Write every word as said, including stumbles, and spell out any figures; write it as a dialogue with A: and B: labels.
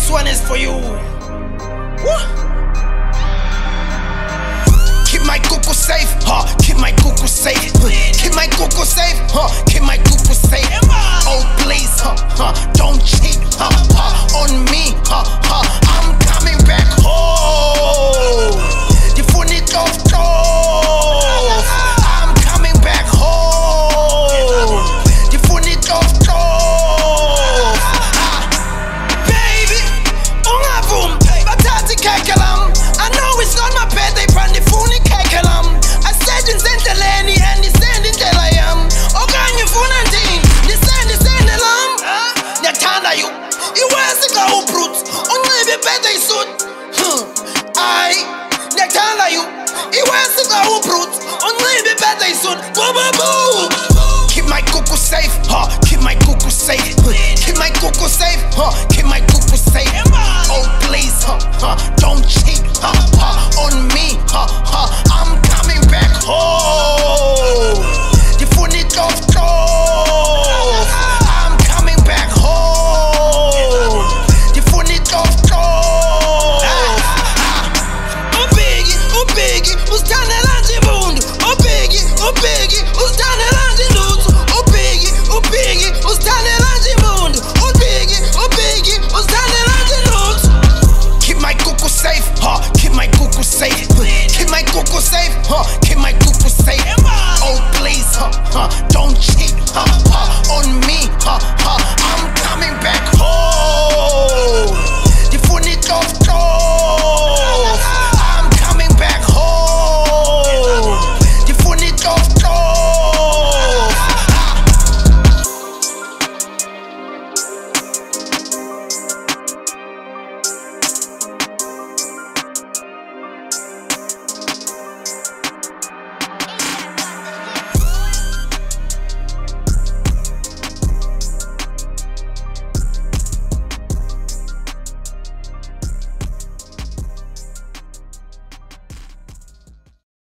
A: one is for you. Woo. Keep my cuckoo safe, huh? Keep my cuckoo safe. Keep my cuckoo safe, huh? Keep my cuckoo safe. Oh please, huh? Huh? Don't cheat, huh? Huh? On me, huh? Huh? I'm coming back home. The phone it off, off. I'm coming back home. The phone it off, off. Ah, baby, ungavum, bathathi kekalam. I know it's not my bed, they brand the phone kekalam. I said in Zendeleni and the send in Delayam. Okanye phone and thing, the send the send the lamb. Nyathanda you, you wear the go brute. Only the bed they suit. I, Nyathanda you, you wear the go brute. Only the bed they suit. Boo boo boo. Keep my cuckoo safe, huh? Keep my cuckoo safe. Keep my cuckoo safe, huh? Keep my cuckoo safe. Oh please, huh? Huh? Don't